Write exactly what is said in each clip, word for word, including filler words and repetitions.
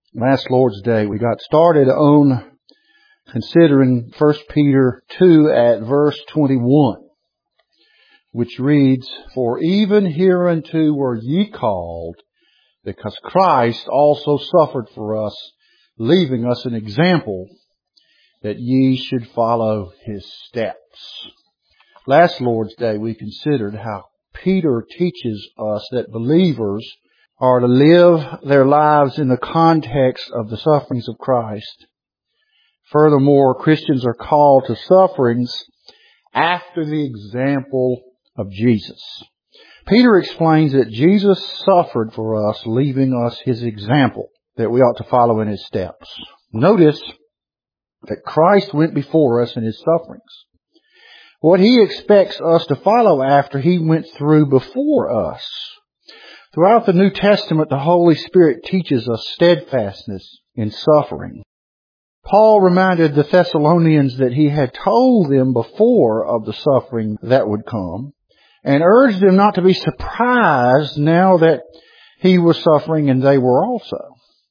Last Lord's Day, we got started on considering First Peter two at verse twenty-one, which reads, "For even hereunto were ye called, because Christ also suffered for us, leaving us an example that ye should follow his steps." Last Lord's Day, we considered how Peter teaches us that believers are to live their lives in the context of the sufferings of Christ. Furthermore, Christians are called to sufferings after the example of Jesus. Peter explains that Jesus suffered for us, leaving us his example, that we ought to follow in his steps. Notice that Christ went before us in his sufferings. What he expects us to follow after he went through before us. Throughout the New Testament, the Holy Spirit teaches us steadfastness in suffering. Paul reminded the Thessalonians that he had told them before of the suffering that would come, and urged them not to be surprised now that he was suffering and they were also.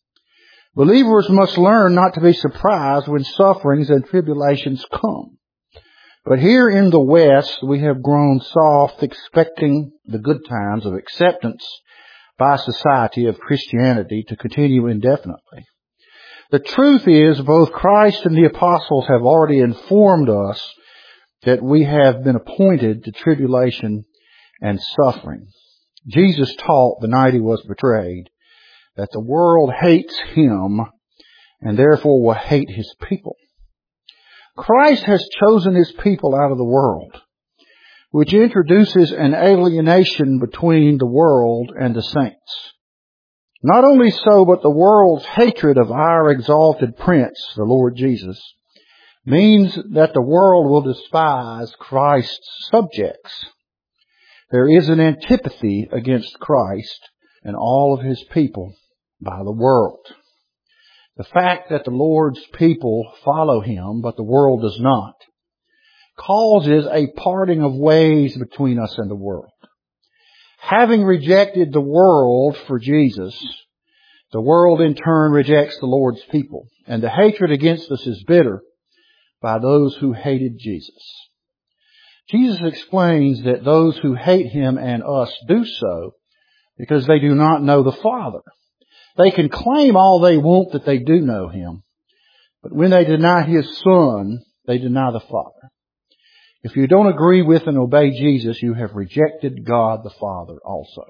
Believers must learn not to be surprised when sufferings and tribulations come. But here in the West, we have grown soft, expecting the good times of acceptance by society of Christianity to continue indefinitely. The truth is, both Christ and the apostles have already informed us that we have been appointed to tribulation and suffering. Jesus taught the night he was betrayed that the world hates him and therefore will hate his people. Christ has chosen his people out of the world, which introduces an alienation between the world and the saints. Not only so, but the world's hatred of our exalted Prince, the Lord Jesus, means that the world will despise Christ's subjects. There is an antipathy against Christ and all of his people by the world. The fact that the Lord's people follow him, but the world does not, causes a parting of ways between us and the world. Having rejected the world for Jesus, the world in turn rejects the Lord's people, and the hatred against us is bitter by those who hated Jesus. Jesus explains that those who hate him and us do so because they do not know the Father. They can claim all they want that they do know him, but when they deny his Son, they deny the Father. If you don't agree with and obey Jesus, you have rejected God the Father also.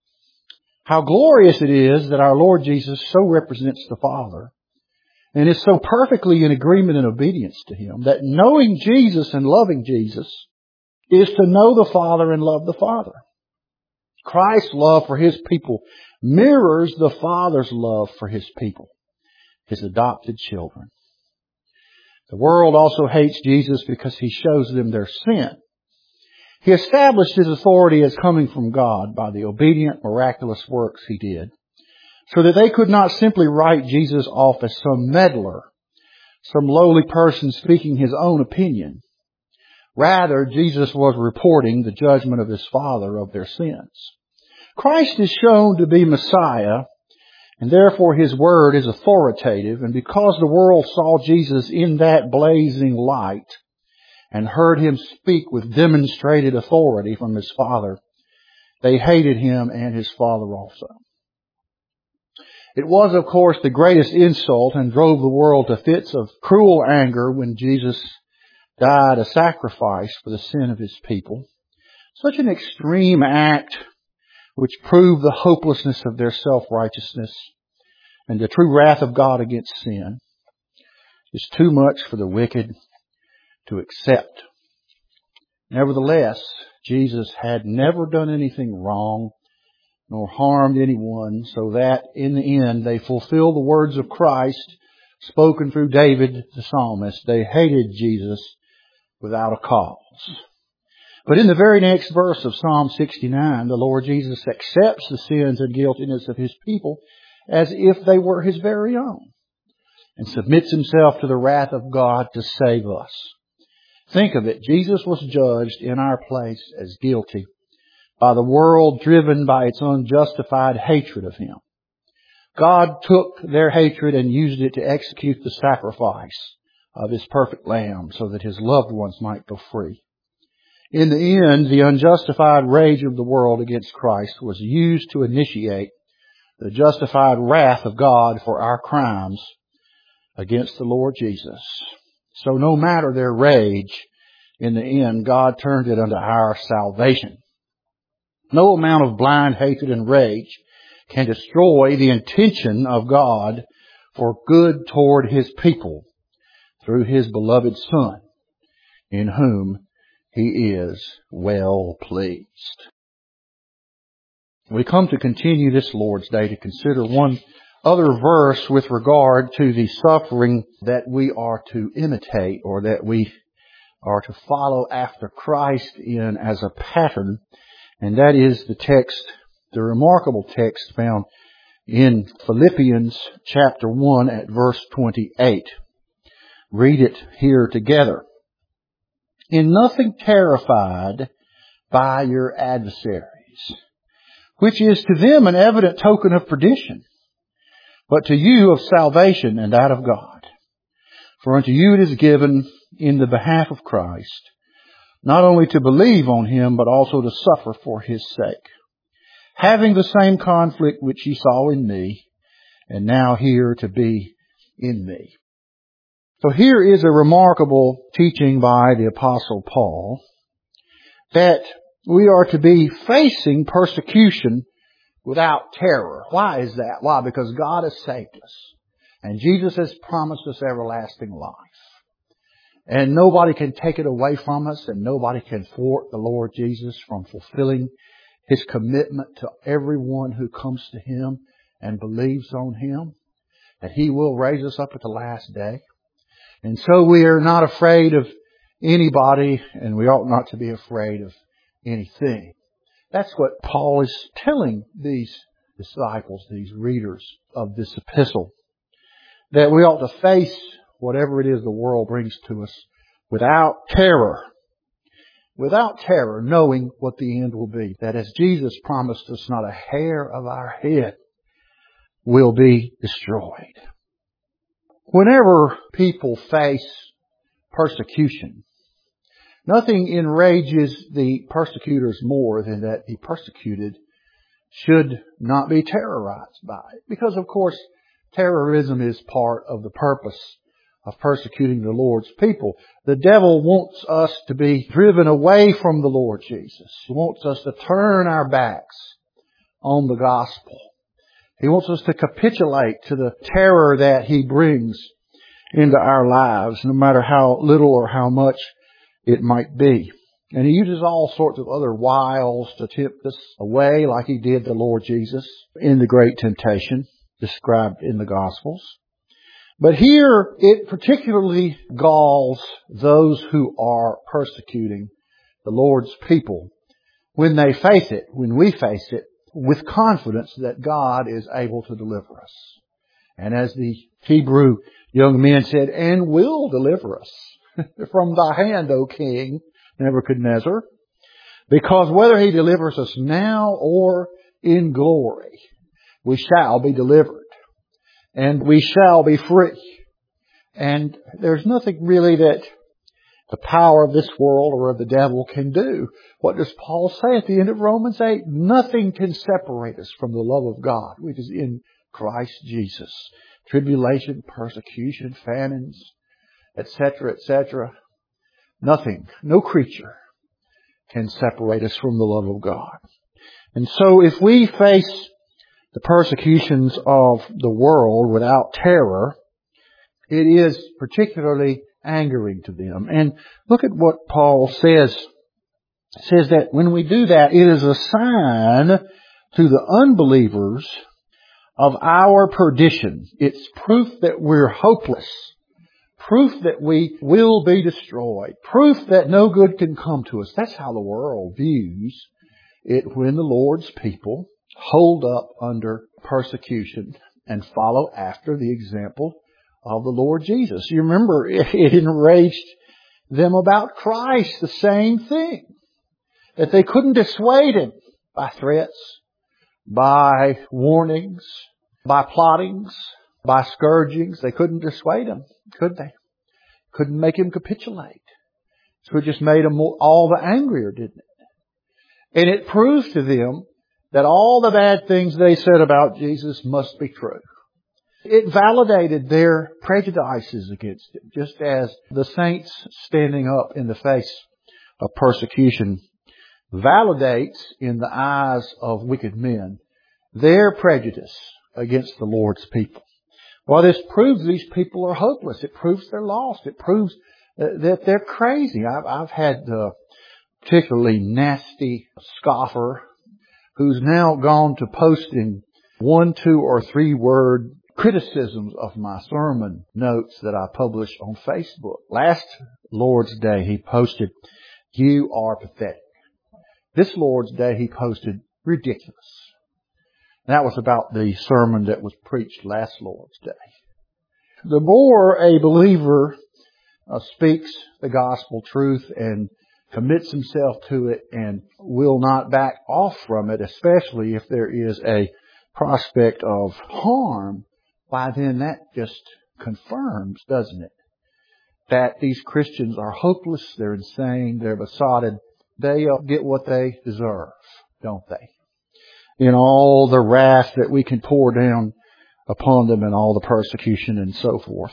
How glorious it is that our Lord Jesus so represents the Father and is so perfectly in agreement and obedience to him that knowing Jesus and loving Jesus is to know the Father and love the Father. Christ's love for his people mirrors the Father's love for his people, his adopted children. The world also hates Jesus because he shows them their sin. He established his authority as coming from God by the obedient, miraculous works he did, so that they could not simply write Jesus off as some meddler, some lowly person speaking his own opinion. Rather, Jesus was reporting the judgment of his Father of their sins. Christ is shown to be Messiah, and therefore his word is authoritative, and because the world saw Jesus in that blazing light and heard him speak with demonstrated authority from his Father, they hated him and his Father also. It was, of course, the greatest insult and drove the world to fits of cruel anger when Jesus died a sacrifice for the sin of his people. Such an extreme act which proved the hopelessness of their self-righteousness and the true wrath of God against sin, is too much for the wicked to accept. Nevertheless, Jesus had never done anything wrong nor harmed anyone, so that in the end they fulfill the words of Christ spoken through David the psalmist. They hated Jesus without a cause. But in the very next verse of Psalm sixty-nine, the Lord Jesus accepts the sins and guiltiness of his people as if they were his very own, and submits himself to the wrath of God to save us. Think of it. Jesus was judged in our place as guilty by the world driven by its unjustified hatred of him. God took their hatred and used it to execute the sacrifice of His perfect Lamb so that His loved ones might go free. In the end, the unjustified rage of the world against Christ was used to initiate the justified wrath of God for our crimes against the Lord Jesus. So no matter their rage, in the end, God turned it unto our salvation. No amount of blind hatred and rage can destroy the intention of God for good toward His people through His beloved Son, in whom He is well pleased. We come to continue this Lord's Day to consider one other verse with regard to the suffering that we are to imitate, or that we are to follow after Christ in as a pattern. And that is the text, the remarkable text found in Philippians chapter one at verse twenty-eight. Read it here together. In nothing terrified by your adversaries, which is to them an evident token of perdition, but to you of salvation and that of God. For unto you it is given in the behalf of Christ, not only to believe on Him, but also to suffer for His sake, having the same conflict which ye saw in me, and now here to be in me. So here is a remarkable teaching by the Apostle Paul that we are to be facing persecution without terror. Why is that? Why? Because God has saved us. And Jesus has promised us everlasting life. And nobody can take it away from us, and nobody can thwart the Lord Jesus from fulfilling His commitment to everyone who comes to Him and believes on Him, that He will raise us up at the last day. And so we are not afraid of anybody, and we ought not to be afraid of anything. That's what Paul is telling these disciples, these readers of this epistle, that we ought to face whatever it is the world brings to us without terror. Without terror, knowing what the end will be. That as Jesus promised us, not a hair of our head will be destroyed. Whenever people face persecution, nothing enrages the persecutors more than that the persecuted should not be terrorized by it. Because, of course, terrorism is part of the purpose of persecuting the Lord's people. The devil wants us to be driven away from the Lord Jesus. He wants us to turn our backs on the gospel. He wants us to capitulate to the terror that he brings into our lives, no matter how little or how much it might be. And he uses all sorts of other wiles to tempt us away, like he did the Lord Jesus in the great temptation described in the Gospels. But here it particularly galls those who are persecuting the Lord's people when they face it, when we face it, with confidence that God is able to deliver us. And as the Hebrew young men said, and will deliver us from thy hand, O King Nebuchadnezzar, because whether he delivers us now or in glory, we shall be delivered and we shall be free. And there's nothing really that the power of this world or of the devil can do. What does Paul say at the end of Romans eight? Nothing can separate us from the love of God, which is in Christ Jesus. Tribulation, persecution, famines, et cetera, et cetera. Nothing, no creature can separate us from the love of God. And so if we face the persecutions of the world without terror, it is particularly angering to them. And look at what Paul says. It says that when we do that, it is a sign to the unbelievers of our perdition. It's proof that we're hopeless. Proof that we will be destroyed. Proof that no good can come to us. That's how the world views it when the Lord's people hold up under persecution and follow after the example of the Lord Jesus. You remember, it enraged them about Christ, the same thing. That they couldn't dissuade him by threats, by warnings, by plottings, by scourgings. They couldn't dissuade him, could they? Couldn't make him capitulate. So it just made them all the angrier, didn't it? And it proved to them that all the bad things they said about Jesus must be true. It validated their prejudices against him, just as the saints standing up in the face of persecution validates in the eyes of wicked men their prejudice against the Lord's people. Well, this proves these people are hopeless. It proves they're lost. It proves that they're crazy. I've, I've had a particularly nasty scoffer who's now gone to posting one, two, or three word criticisms of my sermon notes that I publish on Facebook. Last Lord's Day, he posted, "You are pathetic." This Lord's Day, he posted, "Ridiculous." And that was about the sermon that was preached last Lord's Day. The more a believer uh, speaks the gospel truth and commits himself to it and will not back off from it, especially if there is a prospect of harm, why then that just confirms, doesn't it, that these Christians are hopeless, they're insane, they're besotted. They get what they deserve, don't they? In all the wrath that we can pour down upon them and all the persecution and so forth.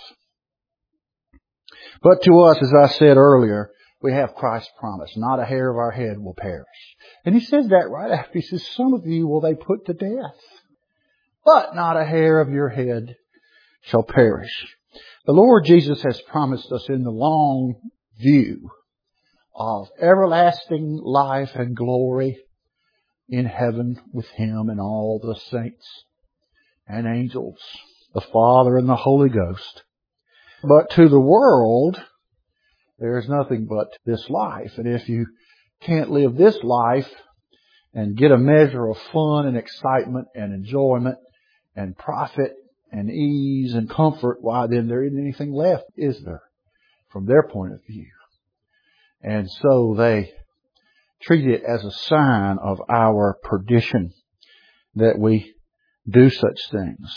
But to us, as I said earlier, we have Christ's promise. Not a hair of our head will perish. And he says that right after he says, some of you will they put to death, but not a hair of your head shall perish. The Lord Jesus has promised us in the long view of everlasting life and glory in heaven with Him and all the saints and angels, the Father and the Holy Ghost. But to the world, there's nothing but this life. And if you can't live this life and get a measure of fun and excitement and enjoyment and profit and ease and comfort, why then there isn't anything left, is there, from their point of view? And so they treat it as a sign of our perdition that we do such things.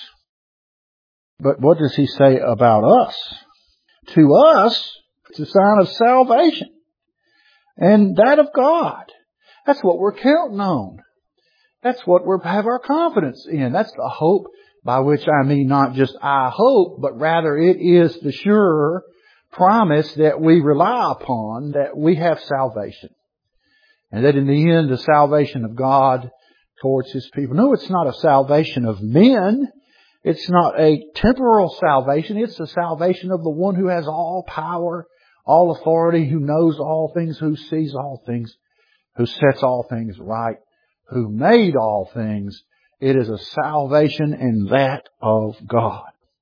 But what does he say about us? To us, it's a sign of salvation and that of God. That's what we're counting on. That's what we have our confidence in. That's the hope, by which I mean not just I hope, but rather it is the sure promise that we rely upon, that we have salvation. And that in the end, the salvation of God towards His people. No, it's not a salvation of men. It's not a temporal salvation. It's the salvation of the one who has all power, all authority, who knows all things, who sees all things, who sets all things right, who made all things. It is a salvation in that of God.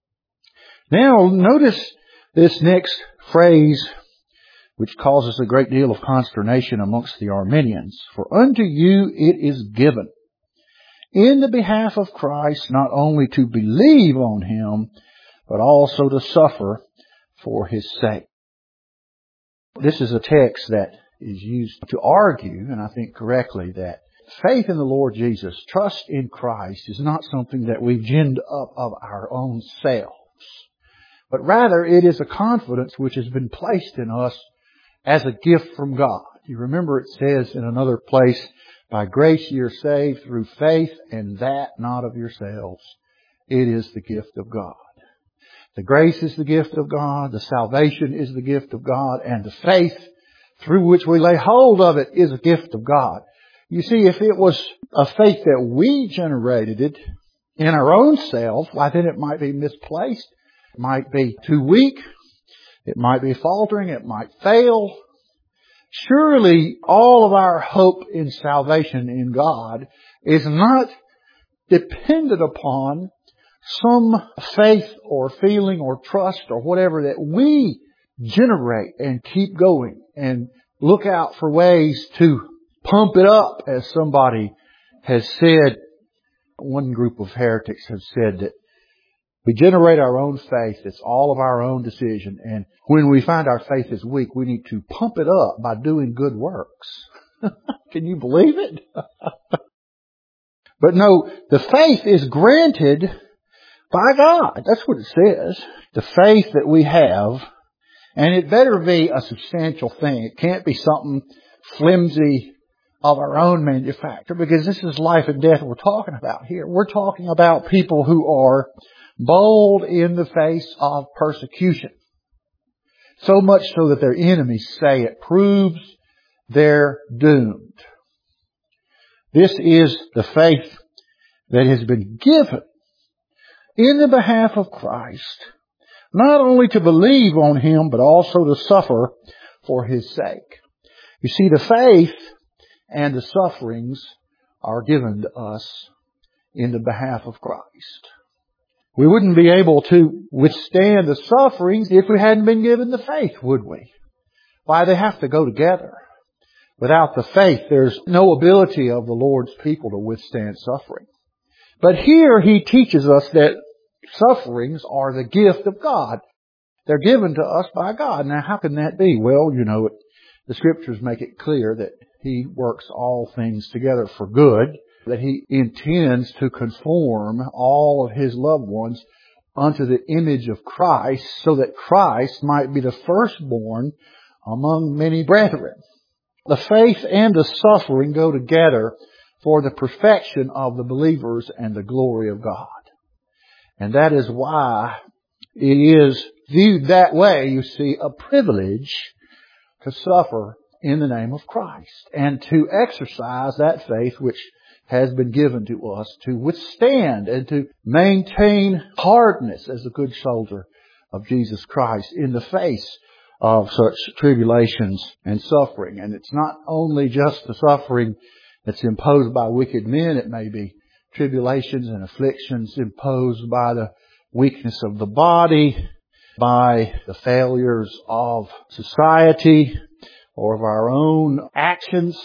Now, notice this next phrase, which causes a great deal of consternation amongst the Arminians. For unto you it is given, in the behalf of Christ, not only to believe on Him, but also to suffer for His sake. This is a text that is used to argue, and I think correctly, that faith in the Lord Jesus, trust in Christ, is not something that we've ginned up of our own selves, but rather it is a confidence which has been placed in us as a gift from God. You remember it says in another place, by grace ye are saved through faith, and that not of yourselves. It is the gift of God. The grace is the gift of God, the salvation is the gift of God, and the faith through which we lay hold of it is a gift of God. You see, if it was a faith that we generated it in our own self, why then it might be misplaced. It might be too weak. It might be faltering. It might fail. Surely all of our hope in salvation in God is not dependent upon some faith or feeling or trust or whatever that we generate and keep going and look out for ways to pump it up, as somebody has said. One group of heretics have said that we generate our own faith. It's all of our own decision. And when we find our faith is weak, we need to pump it up by doing good works. Can you believe it? But no, the faith is granted by God. That's what it says. The faith that we have, and it better be a substantial thing. It can't be something flimsy of our own manufacture, because this is life and death we're talking about here. We're talking about people who are bold in the face of persecution. So much so that their enemies say it proves they're doomed. This is the faith that has been given in the behalf of Christ, not only to believe on Him, but also to suffer for His sake. You see, the faith and the sufferings are given to us in the behalf of Christ. We wouldn't be able to withstand the sufferings if we hadn't been given the faith, would we? Why, they have to go together. Without the faith, there's no ability of the Lord's people to withstand suffering. But here He teaches us that sufferings are the gift of God. They're given to us by God. Now, how can that be? Well, you know, the Scriptures make it clear that He works all things together for good, that He intends to conform all of His loved ones unto the image of Christ, so that Christ might be the firstborn among many brethren. The faith and the suffering go together for the perfection of the believers and the glory of God. And that is why it is viewed that way, you see, a privilege to suffer in the name of Christ and to exercise that faith which has been given to us to withstand and to maintain hardness as a good soldier of Jesus Christ in the face of such tribulations and suffering. And it's not only just the suffering that's imposed by wicked men. It may be tribulations and afflictions imposed by the weakness of the body, by the failures of society, or of our own actions.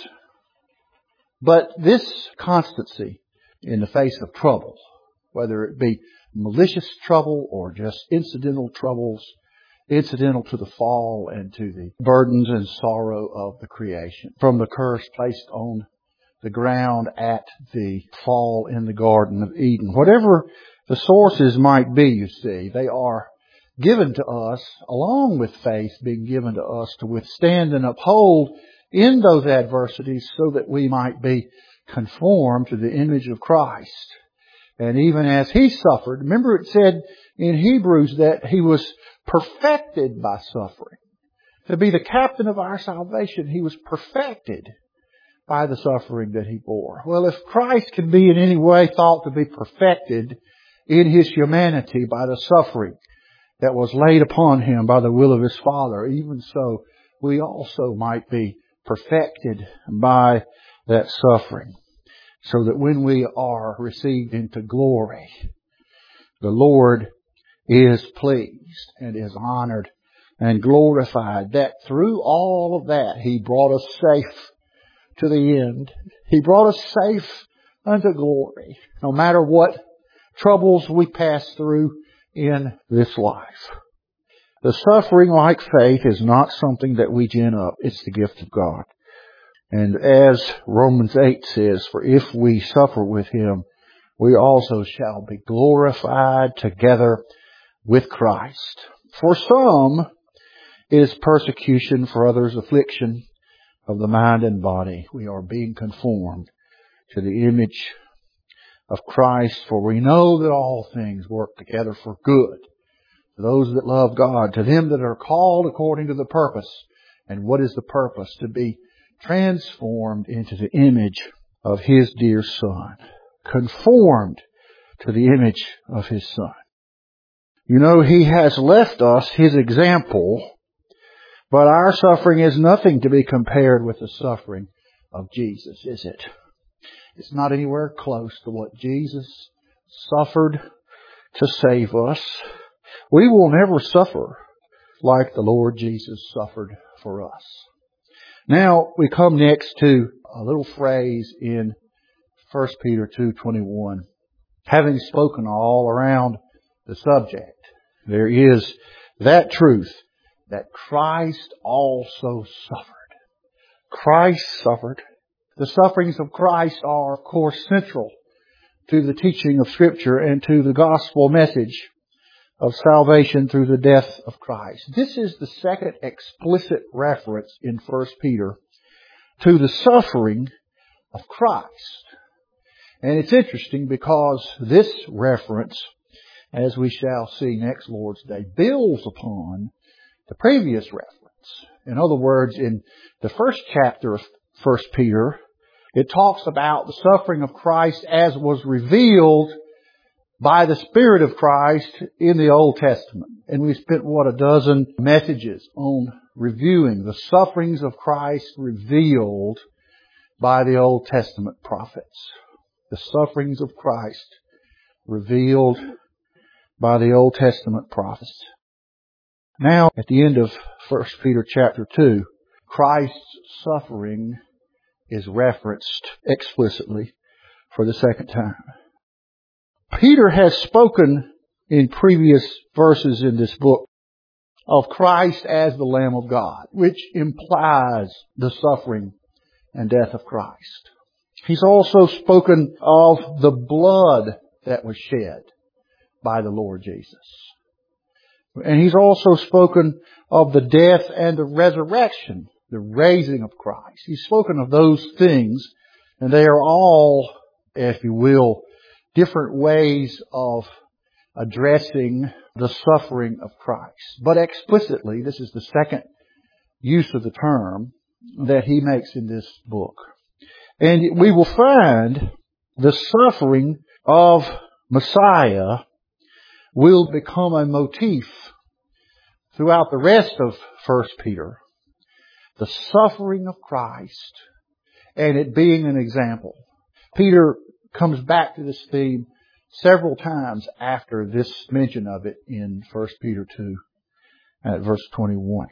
But this constancy in the face of trouble, whether it be malicious trouble or just incidental troubles, incidental to the fall and to the burdens and sorrow of the creation, from the curse placed on the ground at the fall in the Garden of Eden. Whatever the sources might be, you see, they are given to us, along with faith being given to us, to withstand and uphold in those adversities so that we might be conformed to the image of Christ. And even as He suffered, remember it said in Hebrews that He was perfected by suffering. To be the captain of our salvation, He was perfected by the suffering that He bore. Well, if Christ can be in any way thought to be perfected in His humanity by the suffering that was laid upon Him by the will of His Father, even so we also might be perfected by that suffering, so that when we are received into glory, the Lord is pleased and is honored and glorified that through all of that He brought us safe to the end. He brought us safe unto glory, no matter what troubles we pass through in this life. The suffering, like faith, is not something that we gin up. It's the gift of God. And as Romans eight says, for if we suffer with Him, we also shall be glorified together with Christ. For some, it is persecution; for others, affliction of the mind and body. We are being conformed to the image of Christ, for we know that all things work together for good to those that love God, to them that are called according to the purpose. And what is the purpose? To be transformed into the image of His dear Son. Conformed to the image of His Son. You know, He has left us His example, but our suffering is nothing to be compared with the suffering of Jesus, is it? It's not anywhere close to what Jesus suffered to save us. We will never suffer like the Lord Jesus suffered for us. Now we come next to a little phrase in First Peter two twenty-one. Having spoken all around the subject, there is that truth that Christ also suffered. Christ suffered. The sufferings of Christ are, of course, central to the teaching of Scripture and to the gospel message of salvation through the death of Christ. This is the second explicit reference in First Peter to the suffering of Christ. And it's interesting because this reference, as we shall see next Lord's Day, builds upon the previous reference. In other words, in the first chapter of First Peter, it talks about the suffering of Christ as was revealed by the Spirit of Christ in the Old Testament. And we spent, what, a dozen messages on reviewing the sufferings of Christ revealed by the Old Testament prophets. The sufferings of Christ revealed by the Old Testament prophets. Now, at the end of First Peter chapter two, Christ's suffering is referenced explicitly for the second time. Peter has spoken in previous verses in this book of Christ as the Lamb of God, which implies the suffering and death of Christ. He's also spoken of the blood that was shed by the Lord Jesus. And he's also spoken of the death and the resurrection, the raising of Christ. He's spoken of those things, and they are all, if you will, different ways of addressing the suffering of Christ. But explicitly, this is the second use of the term that he makes in this book. And we will find the suffering of Messiah will become a motif throughout the rest of First Peter. The suffering of Christ and it being an example. Peter comes back to this theme several times after this mention of it in First Peter two at verse twenty-one.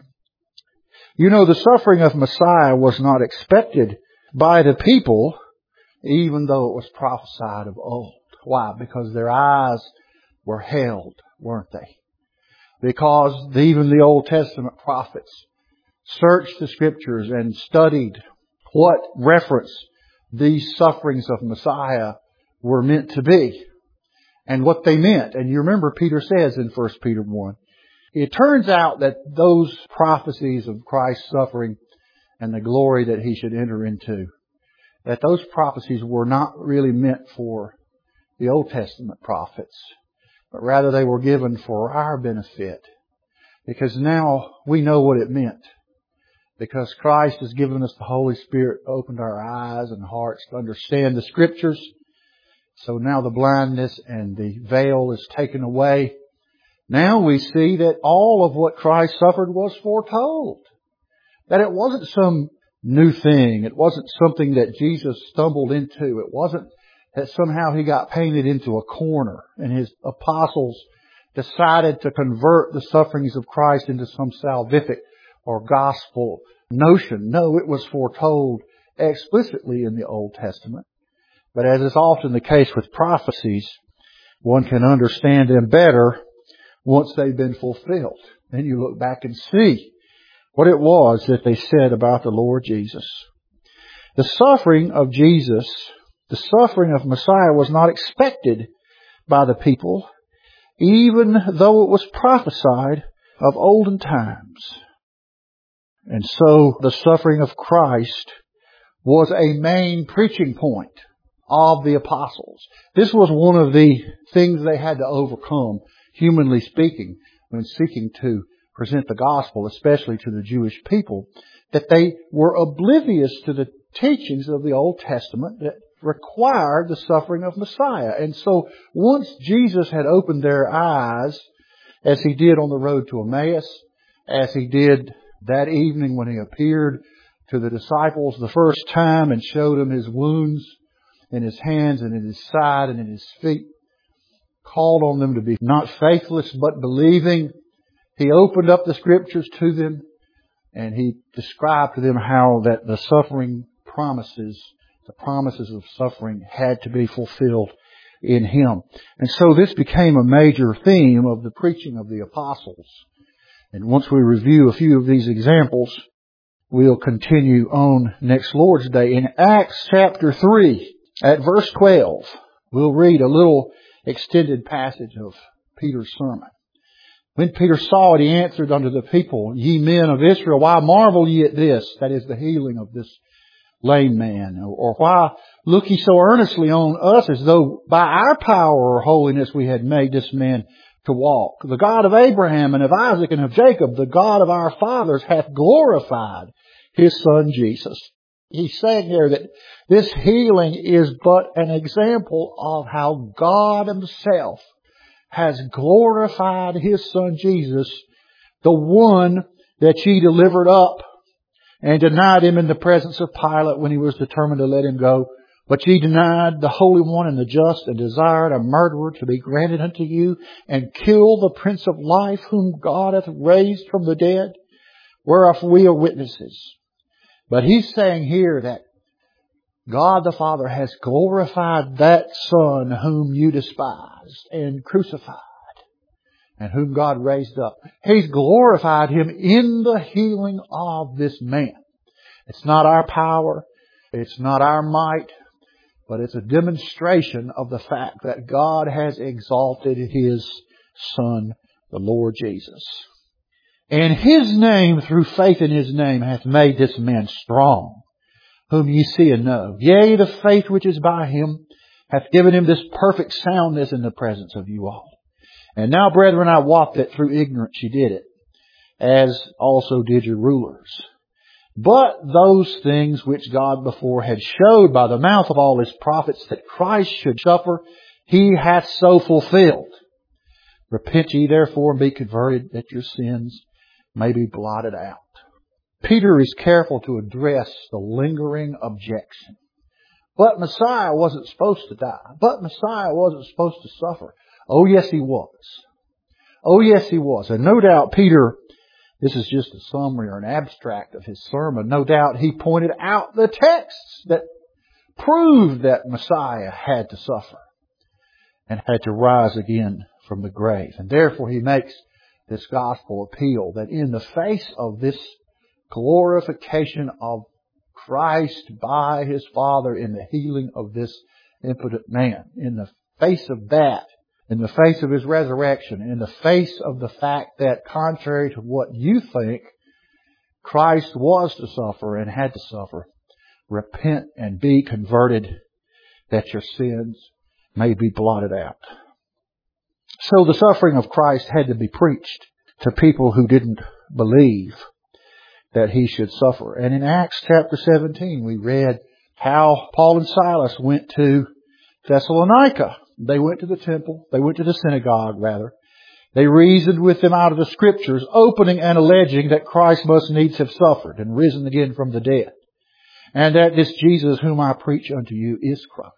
You know, the suffering of Messiah was not expected by the people, even though it was prophesied of old. Why? Because their eyes were held, weren't they? Because even the Old Testament prophets searched the Scriptures and studied what reference these sufferings of Messiah were meant to be and what they meant. And you remember Peter says in First Peter one, it turns out that those prophecies of Christ's suffering and the glory that he should enter into, that those prophecies were not really meant for the Old Testament prophets, but rather they were given for our benefit. Because now we know what it meant. Because Christ has given us the Holy Spirit, opened our eyes and hearts to understand the Scriptures. So now the blindness and the veil is taken away. Now we see that all of what Christ suffered was foretold. That it wasn't some new thing. It wasn't something that Jesus stumbled into. It wasn't that somehow he got painted into a corner and his apostles decided to convert the sufferings of Christ into some salvific or gospel notion. No, it was foretold explicitly in the Old Testament. But as is often the case with prophecies, one can understand them better once they've been fulfilled. Then you look back and see what it was that they said about the Lord Jesus. The suffering of Jesus, the suffering of Messiah was not expected by the people, even though it was prophesied of olden times. And so the suffering of Christ was a main preaching point of the apostles. This was one of the things they had to overcome, humanly speaking, when seeking to present the gospel, especially to the Jewish people, that they were oblivious to the teachings of the Old Testament that required the suffering of Messiah. And so once Jesus had opened their eyes, as he did on the road to Emmaus, as he did that evening when he appeared to the disciples the first time and showed them his wounds in his hands and in his side and in his feet, called on them to be not faithless but believing, he opened up the Scriptures to them and he described to them how that the suffering promises, the promises of suffering had to be fulfilled in him. And so this became a major theme of the preaching of the apostles. And once we review a few of these examples, we'll continue on next Lord's Day. In Acts chapter three, at verse twelve, We'll read a little extended passage of Peter's sermon. When Peter saw it, he answered unto the people, Ye men of Israel, why marvel ye at this? That is the healing of this lame man. Or why look ye so earnestly on us as though by our power or holiness we had made this man to walk? The God of Abraham and of Isaac and of Jacob, the God of our fathers, hath glorified His Son Jesus. He's saying here that this healing is but an example of how God Himself has glorified His Son Jesus, the one that ye delivered up and denied Him in the presence of Pilate when he was determined to let Him go. But ye denied the Holy One and the just, and desired a murderer to be granted unto you, and killed the Prince of Life, whom God hath raised from the dead, whereof we are witnesses. But He's saying here that God the Father has glorified that Son whom you despised and crucified, and whom God raised up. He's glorified Him in the healing of this man. It's not our power. It's not our might. But it's a demonstration of the fact that God has exalted His Son, the Lord Jesus. And His name, through faith in His name, hath made this man strong, whom ye see and know. Yea, the faith which is by Him hath given him this perfect soundness in the presence of you all. And now, brethren, I wot that through ignorance ye did it, as also did your rulers. But those things which God before had showed by the mouth of all His prophets that Christ should suffer, He hath so fulfilled. Repent ye therefore and be converted, that your sins may be blotted out. Peter is careful to address the lingering objection. But Messiah wasn't supposed to die. But Messiah wasn't supposed to suffer. Oh yes, He was. Oh yes, He was. And no doubt Peter, this is just a summary or an abstract of his sermon, no doubt he pointed out the texts that proved that Messiah had to suffer and had to rise again from the grave. And therefore he makes this gospel appeal that in the face of this glorification of Christ by His Father in the healing of this impotent man, in the face of that, in the face of His resurrection, in the face of the fact that contrary to what you think, Christ was to suffer and had to suffer, repent and be converted, that your sins may be blotted out. So the suffering of Christ had to be preached to people who didn't believe that He should suffer. And in Acts chapter seventeen, we read how Paul and Silas went to Thessalonica. They went to the temple. They went to the synagogue, rather. They reasoned with them out of the Scriptures, opening and alleging that Christ must needs have suffered and risen again from the dead, and that this Jesus whom I preach unto you is Christ.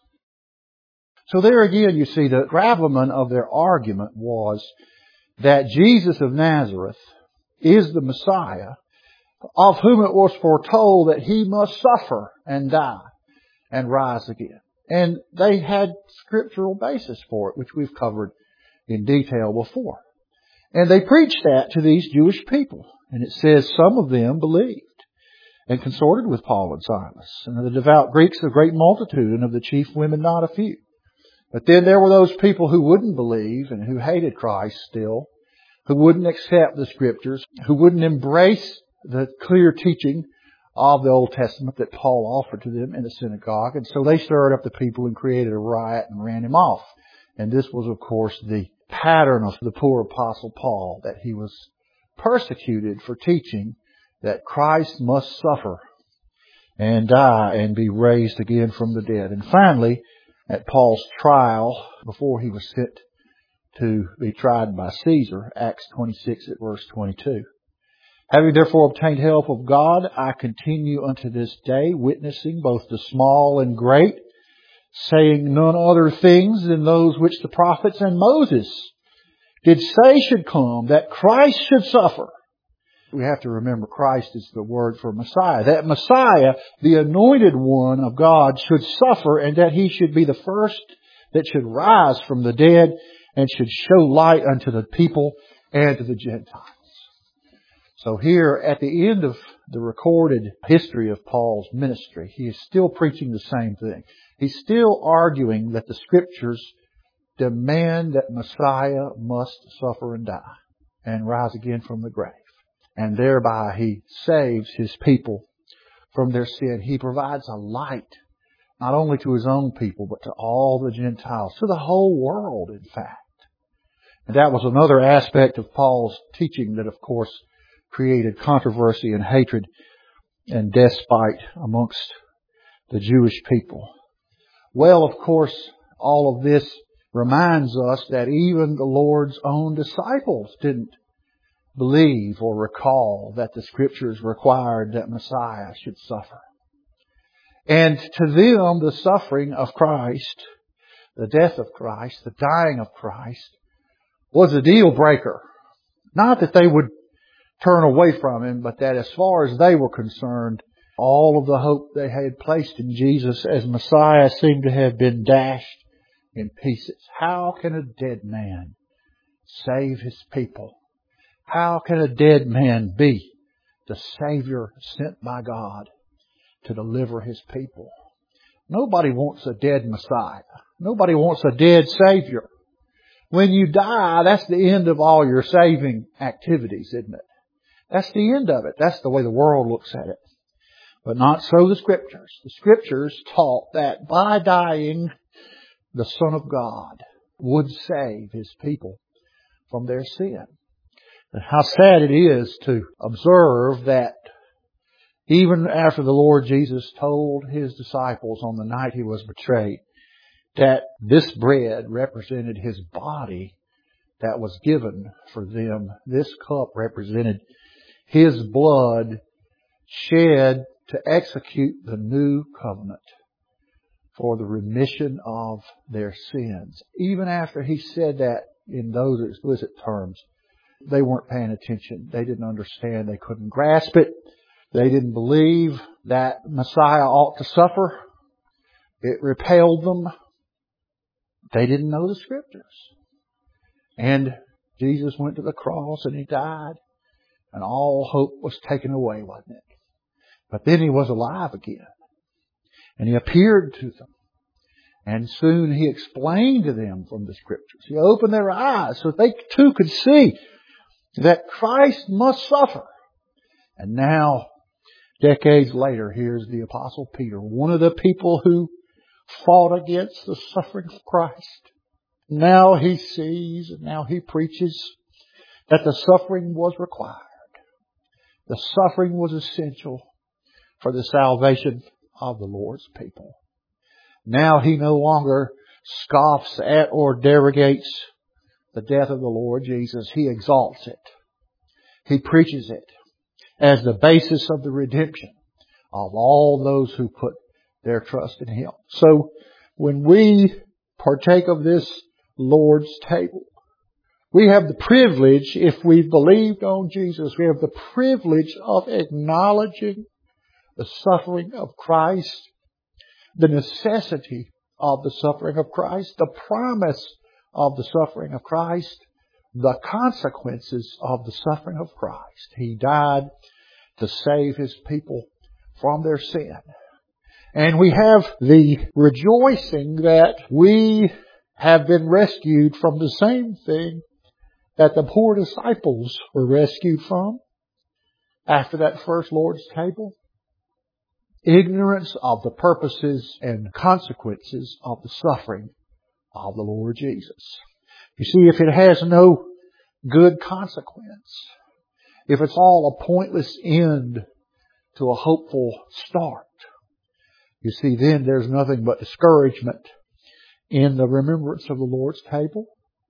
So there again, you see, the gravamen of their argument was that Jesus of Nazareth is the Messiah, of whom it was foretold that He must suffer and die and rise again. And they had scriptural basis for it, which we've covered in detail before. And they preached that to these Jewish people. And it says some of them believed and consorted with Paul and Silas. And of the devout Greeks a great multitude, and of the chief women not a few. But then there were those people who wouldn't believe and who hated Christ still, who wouldn't accept the Scriptures, who wouldn't embrace the clear teaching of the Old Testament that Paul offered to them in the synagogue. And so they stirred up the people and created a riot and ran him off. And this was, of course, the pattern of the poor apostle Paul, that he was persecuted for teaching that Christ must suffer and die and be raised again from the dead. And finally, at Paul's trial, before he was sent to be tried by Caesar, Acts twenty-six at verse twenty-two. Having therefore obtained help of God, I continue unto this day, witnessing both the small and great, saying none other things than those which the prophets and Moses did say should come, that Christ should suffer. We have to remember Christ is the word for Messiah. That Messiah, the anointed one of God, should suffer, and that He should be the first that should rise from the dead and should show light unto the people and to the Gentiles. So here at the end of the recorded history of Paul's ministry, he is still preaching the same thing. He's still arguing that the Scriptures demand that Messiah must suffer and die and rise again from the grave. And thereby He saves His people from their sin. He provides a light not only to His own people, but to all the Gentiles, to the whole world, in fact. And that was another aspect of Paul's teaching that, of course, created controversy and hatred and despite amongst the Jewish people. Well, of course, all of this reminds us that even the Lord's own disciples didn't believe or recall that the Scriptures required that Messiah should suffer. And to them, the suffering of Christ, the death of Christ, the dying of Christ, was a deal breaker. Not that they would turn away from Him, but that as far as they were concerned, all of the hope they had placed in Jesus as Messiah seemed to have been dashed in pieces. How can a dead man save his people? How can a dead man be the Savior sent by God to deliver His people? Nobody wants a dead Messiah. Nobody wants a dead Savior. When you die, that's the end of all your saving activities, isn't it? That's the end of it. That's the way the world looks at it. But not so the Scriptures. The Scriptures taught that by dying, the Son of God would save His people from their sin. And how sad it is to observe that even after the Lord Jesus told His disciples on the night He was betrayed that this bread represented His body that was given for them, this cup represented His blood shed to execute the new covenant for the remission of their sins. Even after He said that in those explicit terms, they weren't paying attention. They didn't understand. They couldn't grasp it. They didn't believe that Messiah ought to suffer. It repelled them. They didn't know the Scriptures. And Jesus went to the cross and He died. And all hope was taken away, wasn't it? But then He was alive again. And He appeared to them. And soon He explained to them from the Scriptures. He opened their eyes so they too could see that Christ must suffer. And now, decades later, here's the Apostle Peter, one of the people who fought against the suffering of Christ. Now he sees and now he preaches that the suffering was required. The suffering was essential for the salvation of the Lord's people. Now he no longer scoffs at or derogates the death of the Lord Jesus. He exalts it. He preaches it as the basis of the redemption of all those who put their trust in Him. So when we partake of this Lord's table, we have the privilege, if we've believed on Jesus, we have the privilege of acknowledging the suffering of Christ, the necessity of the suffering of Christ, the promise of the suffering of Christ, the consequences of the suffering of Christ. He died to save His people from their sin. And we have the rejoicing that we have been rescued from the same thing that the poor disciples were rescued from after that first Lord's table. Ignorance of the purposes and consequences of the suffering of the Lord Jesus. You see, if it has no good consequence, if it's all a pointless end to a hopeful start, you see, then there's nothing but discouragement in the remembrance of the Lord's table.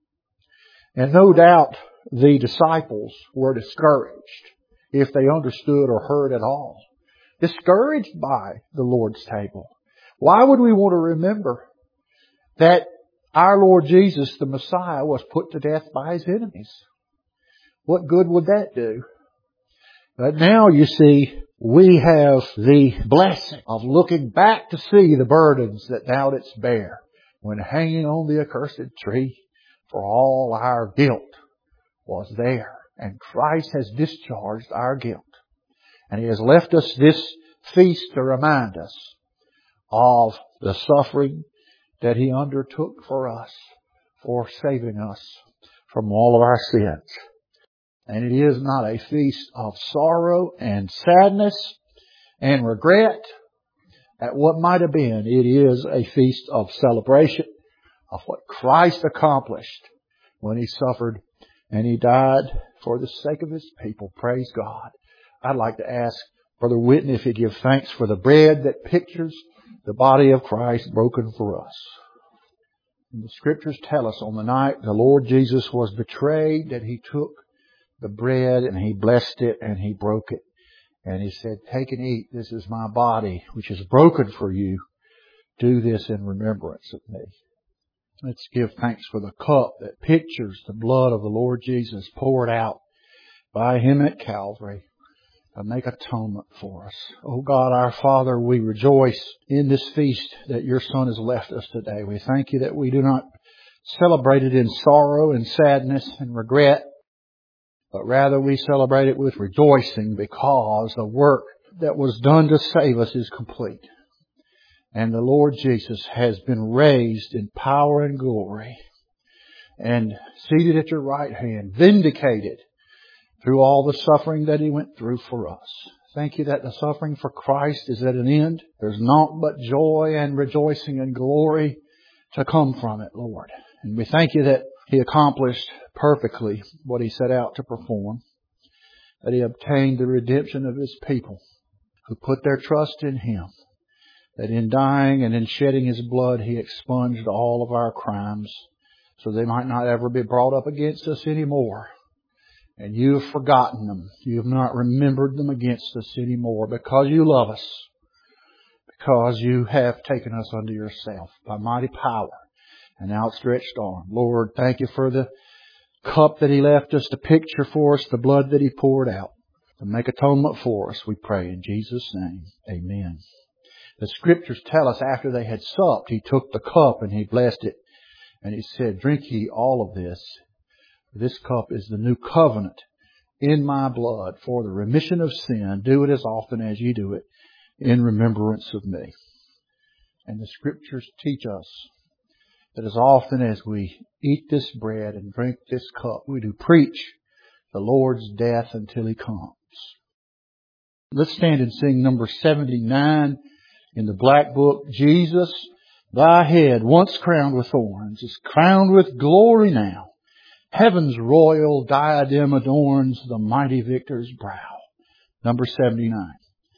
And no doubt the disciples were discouraged, if they understood or heard at all. Discouraged by the Lord's table. Why would we want to remember that our Lord Jesus, the Messiah, was put to death by His enemies? What good would that do? But now, you see, we have the blessing of looking back to see the burdens that Thou didst bear when hanging on the accursed tree, for all our guilt was there. And Christ has discharged our guilt. And He has left us this feast to remind us of the suffering that He undertook for us, for saving us from all of our sins. And it is not a feast of sorrow and sadness and regret at what might have been. It is a feast of celebration of what Christ accomplished when He suffered and He died for the sake of His people. Praise God. I'd like to ask Brother Whitney if he'd give thanks for the bread that pictures the body of Christ broken for us. And the Scriptures tell us on the night the Lord Jesus was betrayed that He took the bread and He blessed it and He broke it. And He said, "Take and eat. This is my body, which is broken for you. Do this in remembrance of me." Let's give thanks for the cup that pictures the blood of the Lord Jesus poured out by Him at Calvary to make atonement for us. Oh God, our Father, we rejoice in this feast that Your Son has left us today. We thank You that we do not celebrate it in sorrow and sadness and regret, but rather we celebrate it with rejoicing because the work that was done to save us is complete. And the Lord Jesus has been raised in power and glory and seated at Your right hand, vindicated through all the suffering that He went through for us. Thank You that the suffering for Christ is at an end. There's naught but joy and rejoicing and glory to come from it, Lord. And we thank You that He accomplished perfectly what He set out to perform, that He obtained the redemption of His people who put their trust in Him, that in dying and in shedding His blood, He expunged all of our crimes so they might not ever be brought up against us anymore. And You have forgotten them. You have not remembered them against us anymore because You love us, because You have taken us unto Yourself by mighty power and outstretched arm. Lord, thank You for the cup that He left us to picture for us, the blood that He poured out to make atonement for us. We pray in Jesus' name. Amen. The Scriptures tell us after they had supped, He took the cup and He blessed it. And He said, "Drink ye all of this. This cup is the new covenant in My blood for the remission of sin. Do it as often as ye do it in remembrance of Me." And the Scriptures teach us that as often as we eat this bread and drink this cup, we do preach the Lord's death until He comes. Let's stand and sing number seventy-nine in the Black Book. "Jesus, Thy head, once crowned with thorns, is crowned with glory now. Heaven's royal diadem adorns the mighty victor's brow." Number seventy-nine.